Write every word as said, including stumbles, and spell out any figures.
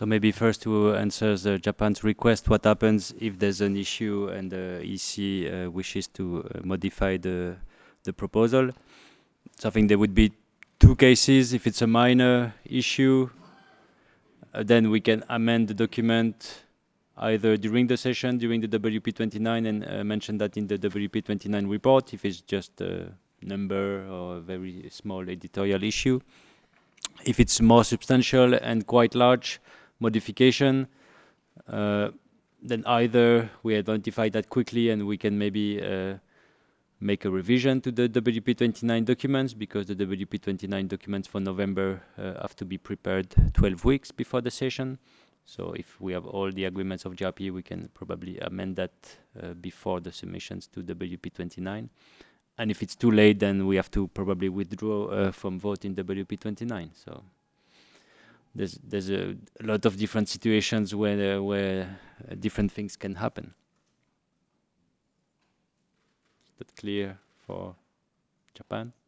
So maybe first to answer the Japan's request, what happens if there's an issue and the E C uh, wishes to uh, modify the the proposal? So I think there would be two cases. If it's a minor issue, uh, then we can amend the document either during the session, during the W P twenty-nine, and uh, mention that in the W P twenty-nine report, if it's just a number or a very small editorial issue. If it's more substantial and quite large modification, uh, then either we identify that quickly and we can maybe uh, make a revision to the W P twenty-nine documents, because the W P twenty-nine documents for November uh, have to be prepared twelve weeks before the session. So if we have all the agreements of J R P, we can probably amend that uh, before the submissions to W P twenty-nine. And if it's too late, then we have to probably withdraw uh, from vote in W P twenty-nine. So there's there's a, a lot of different situations where uh, where uh, different things can happen. Is that clear for Japan?